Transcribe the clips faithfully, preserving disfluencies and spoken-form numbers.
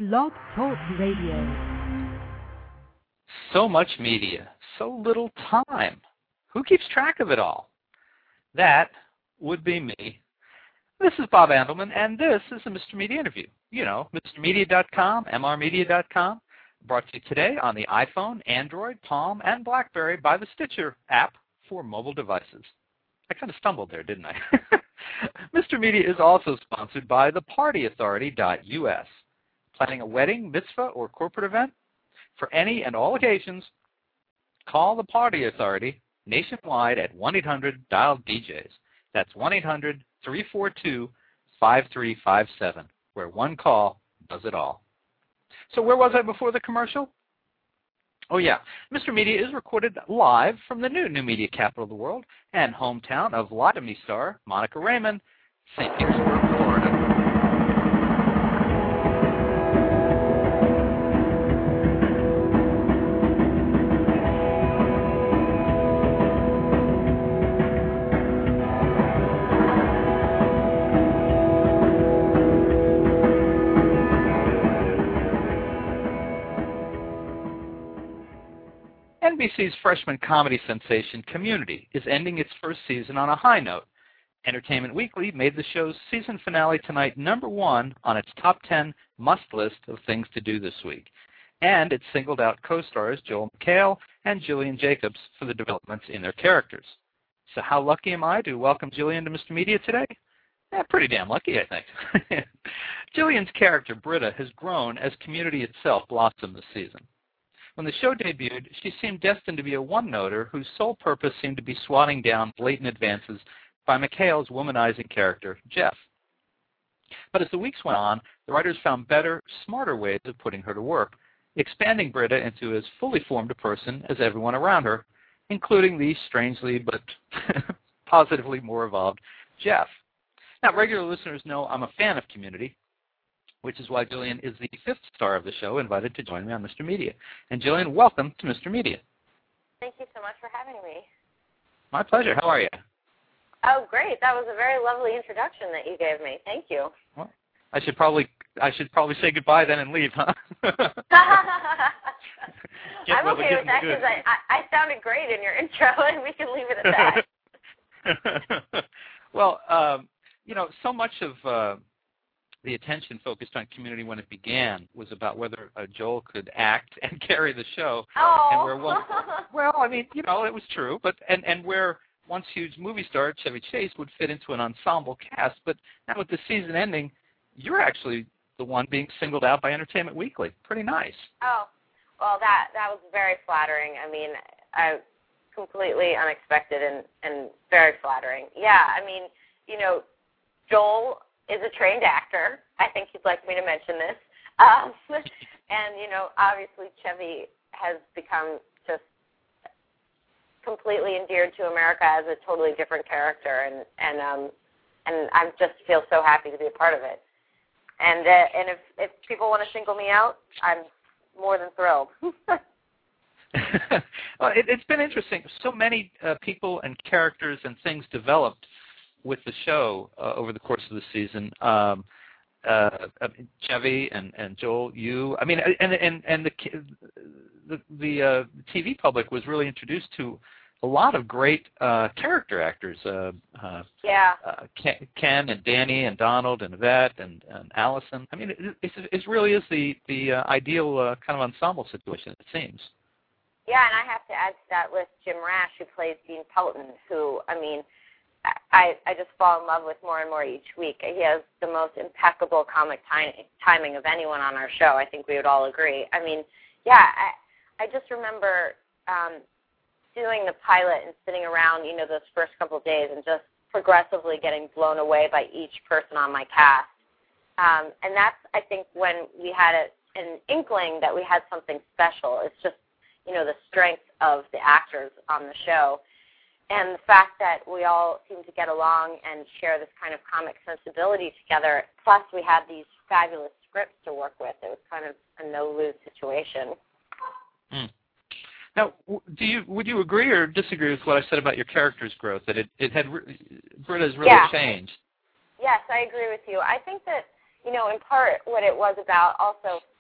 Blog Talk Radio. So much media, so little time. Who keeps track of it all? That would be me. This is Bob Andelman, and this is the Mister Media Interview. You know, Mister Media dot com, M R Media dot com, brought to you today on the iPhone, Android, Palm, and BlackBerry by the Stitcher app for mobile devices. I kind of stumbled there, didn't I? Mister Media is also sponsored by the party authority dot U S. Planning a wedding, mitzvah, or corporate event? For any and all occasions, call the Party Authority nationwide at one eight hundred dial D Js. That's one eight hundred three four two five three five seven, where one call does it all. So where was I before the commercial? Oh, yeah. Mister Media is recorded live from the new New Media capital of the world and hometown of Lie to Me star Monica Raymond, Saint Petersburg, Florida. N B C's freshman comedy sensation Community is ending its first season on a high note. Entertainment Weekly made the show's season finale tonight number one on its top ten must list of things to do this week. And it singled out co-stars Joel McHale and Gillian Jacobs for the developments in their characters. So how lucky am I to welcome Gillian to Mister Media today? Eh, pretty damn lucky, I think. Gillian's character, Britta, has grown as Community itself blossomed this season. When the show debuted, she seemed destined to be a one-noter whose sole purpose seemed to be swatting down blatant advances by McHale's womanizing character, Jeff. But as the weeks went on, the writers found better, smarter ways of putting her to work, expanding Britta into as fully formed a person as everyone around her, including the strangely but positively more evolved Jeff. Now, regular listeners know I'm a fan of Community, which is why Gillian is the fifth star of the show invited to join me on Mister Media. And Gillian, welcome to Mister Media. Thank you so much for having me. My pleasure. How are you? Oh, great. That was a very lovely introduction that you gave me. Thank you. Well, I should probably I should probably say goodbye then and leave, huh? I'm okay with that because I, I, I sounded great in your intro, and we can leave it at that. Well, um, you know, so much of uh, the attention focused on Community when it began was about whether uh, Joel could act and carry the show. Oh. And where one, well, I mean, you know, it was true, but and, and where once huge movie star Chevy Chase would fit into an ensemble cast. But now with the season ending, you're actually the one being singled out by Entertainment Weekly. Pretty nice. Oh, well, that that was very flattering. I mean, I completely unexpected and, and very flattering. Yeah, I mean, you know, Joel is a trained actor. I think you'd like me to mention this. Um, and, you know, obviously Chevy has become just completely endeared to America as a totally different character, and and um, and I just feel so happy to be a part of it. And uh, and if, if people want to single me out, I'm more than thrilled. Well, it, it's been interesting. So many uh, people and characters and things developed with the show uh, over the course of the season. Um, uh, Chevy and, and Joel, you. I mean, and and and the the, the uh, T V public was really introduced to a lot of great uh, character actors. Uh, uh, yeah. Uh, Ken, Ken and Danny and Donald and Yvette and, and Allison. I mean, it, it, it really is the the uh, ideal uh, kind of ensemble situation, it seems. Yeah, and I have to add to that with Jim Rash, who plays Dean Pelton, who, I mean, I, I just fall in love with more and more each week. He has the most impeccable comic timing, timing of anyone on our show. I think we would all agree. I mean, yeah, I, I just remember um, doing the pilot and sitting around, you know, those first couple of days and just progressively getting blown away by each person on my cast. Um, and that's, I think, when we had a, an inkling that we had something special. It's just, you know, the strength of the actors on the show. And the fact that we all seem to get along and share this kind of comic sensibility together, plus we had these fabulous scripts to work with. It was kind of a no-lose situation. Mm. Now, do you would you agree or disagree with what I said about your character's growth, that it, it had re- Britta's really yeah. changed? Yes, I agree with you. I think that, you know, in part what it was about also,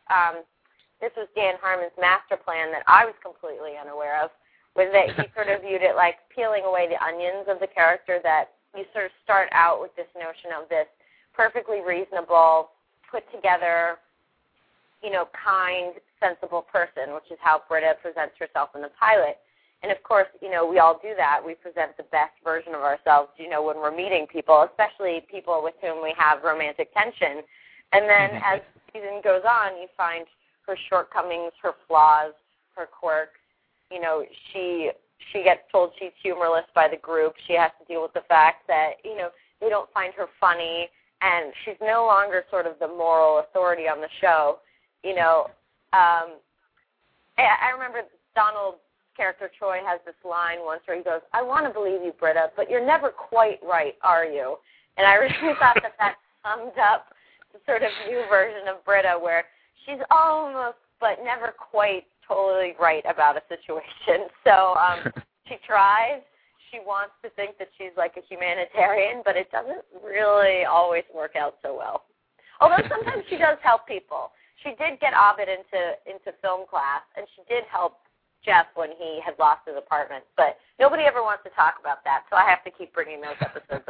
um, this was Dan Harmon's master plan that I was completely unaware of, was that he sort of viewed it like peeling away the onions of the character, that you sort of start out with this notion of this perfectly reasonable, put together, you know, kind, sensible person, which is how Britta presents herself in the pilot. And, of course, you know, we all do that. We present the best version of ourselves, you know, when we're meeting people, especially people with whom we have romantic tension. And then mm-hmm. as the season goes on, you find her shortcomings, her flaws, her quirks. You know, she she gets told she's humorless by the group. She has to deal with the fact that, you know, they don't find her funny, and she's no longer sort of the moral authority on the show. You know, um, I, I remember Donald's character Troy has this line once where he goes, "I want to believe you, Britta, but you're never quite right, are you?" And I really thought that that summed up the sort of new version of Britta, where she's almost but never quite totally right about a situation. So um, she tries. She wants to think that she's like a humanitarian, but it doesn't really always work out so well. Although sometimes she does help people. She did get Ovid into into film class, and she did help Jeff when he had lost his apartment. But nobody ever wants to talk about that, so I have to keep bringing those episodes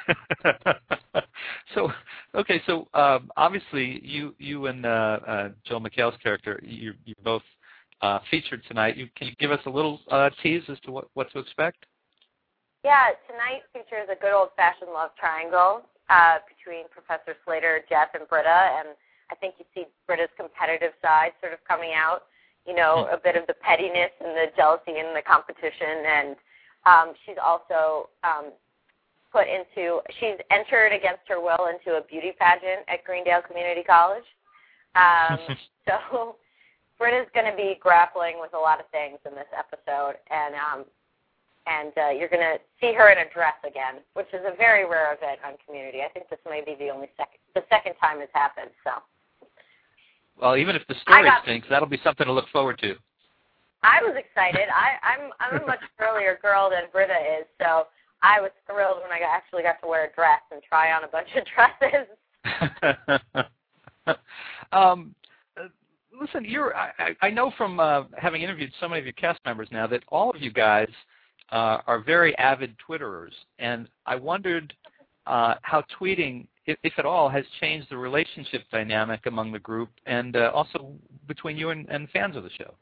up. so, okay, so um, obviously you you and uh, uh, Joel McHale's character, you you both uh, featured tonight. You, can you give us a little uh, tease as to what, what to expect? Yeah, tonight features a good old-fashioned love triangle uh, between Professor Slater, Jeff, and Britta, and I think you see Britta's competitive side sort of coming out, you know, a bit of the pettiness and the jealousy and the competition, and um, she's also um, put into, she's entered against her will into a beauty pageant at Greendale Community College. Um, so Britta's going to be grappling with a lot of things in this episode, and um, and uh, you're going to see her in a dress again, which is a very rare event on Community. I think this may be the only second, the second time it's happened. So. Well, even if the story got, stinks, that'll be something to look forward to. I was excited. I, I'm I'm a much earlier girl than Britta is, so I was thrilled when I got, actually got to wear a dress and try on a bunch of dresses. um, listen, you're. I, I know from uh, having interviewed so many of your cast members now that all of you guys uh, are very avid Twitterers, and I wondered uh, how tweeting, if, if at all, has changed the relationship dynamic among the group and uh, also between you and, and fans of the show.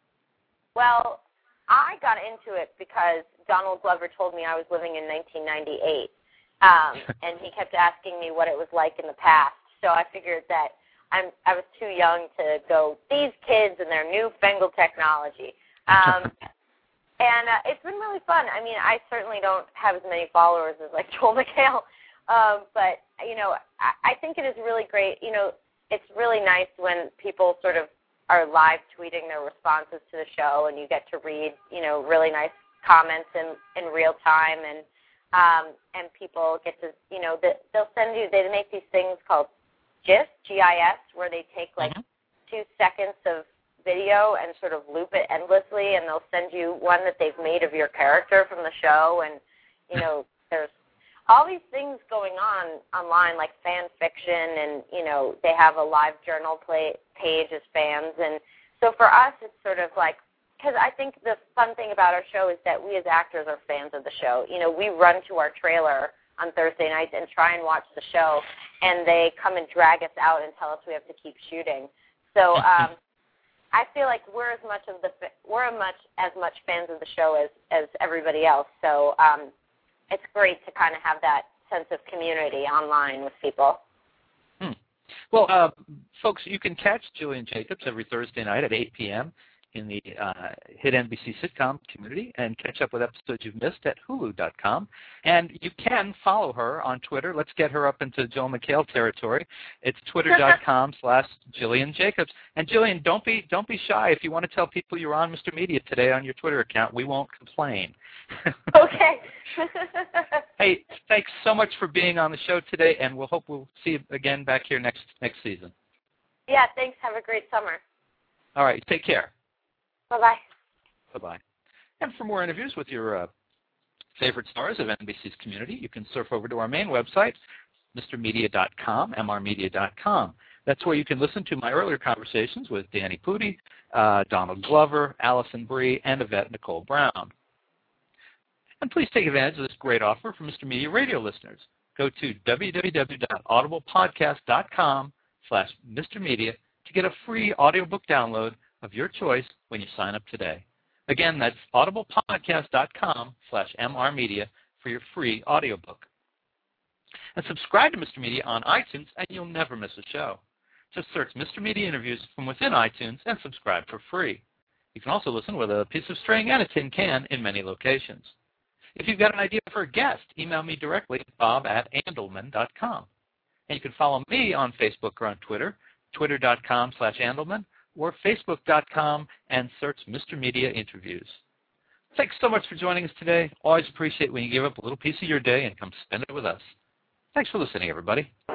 Well, I got into it because Donald Glover told me I was living in nineteen ninety-eight, um, and he kept asking me what it was like in the past. So I figured that I'm, I was too young to go, these kids and their newfangled technology. Um, and uh, it's been really fun. I mean, I certainly don't have as many followers as like Joel McHale, um, but, you know, I, I think it is really great. You know, it's really nice when people sort of are live tweeting their responses to the show, and you get to read, you know, really nice comments in, in real time, and um, and people get to, you know, the, they'll send you, they make these things called GIFs, G I S, where they take like mm-hmm. two seconds of video and sort of loop it endlessly, and they'll send you one that they've made of your character from the show, and, you know, there's all these things going on online, like fan fiction, and, you know, they have a live journal play, page as fans. And so for us, it's sort of like, because I think the fun thing about our show is that we as actors are fans of the show. You know, we run to our trailer on Thursday nights and try and watch the show, and they come and drag us out and tell us we have to keep shooting. So um, I feel like we're as much of the we're much as much fans of the show as as everybody else. So um, it's great to kind of have that sense of community online with people. Hmm. Well, uh, folks, you can catch Gillian Jacobs every Thursday night at eight p.m. in the uh, hit N B C sitcom Community, and catch up with episodes you've missed at hulu dot com. And you can follow her on Twitter. Let's get her up into Joel McHale territory. It's twitter dot com slash Gillian Jacobs. And Gillian, don't be don't be shy. If you want to tell people you're on Mister Media today on your Twitter account, we won't complain. Okay. Hey, thanks so much for being on the show today, and we'll hope we'll see you again back here next next season. Yeah, thanks. Have a great summer. All right, take care. Bye-bye. Bye-bye. And for more interviews with your uh, favorite stars of N B C's Community, you can surf over to our main website, Mr Media dot com, M R Media dot com. That's where you can listen to my earlier conversations with Danny Pudi, uh, Donald Glover, Allison Brie, and Yvette Nicole Brown. And please take advantage of this great offer for Mister Media Radio listeners. Go to www.audiblepodcast.com slash Mr. Media to get a free audiobook download of your choice when you sign up today. Again, that's audiblepodcast.com slash mrmedia for your free audiobook. And subscribe to Mister Media on iTunes, and you'll never miss a show. Just search Mister Media Interviews from within iTunes and subscribe for free. You can also listen with a piece of string and a tin can in many locations. If you've got an idea for a guest, email me directly at bob at andelman dot com. And you can follow me on Facebook or on Twitter, twitter.com slash Andelman, or facebook.com and search Mister Media Interviews. Thanks so much for joining us today. Always appreciate when you give up a little piece of your day and come spend it with us. Thanks for listening, everybody.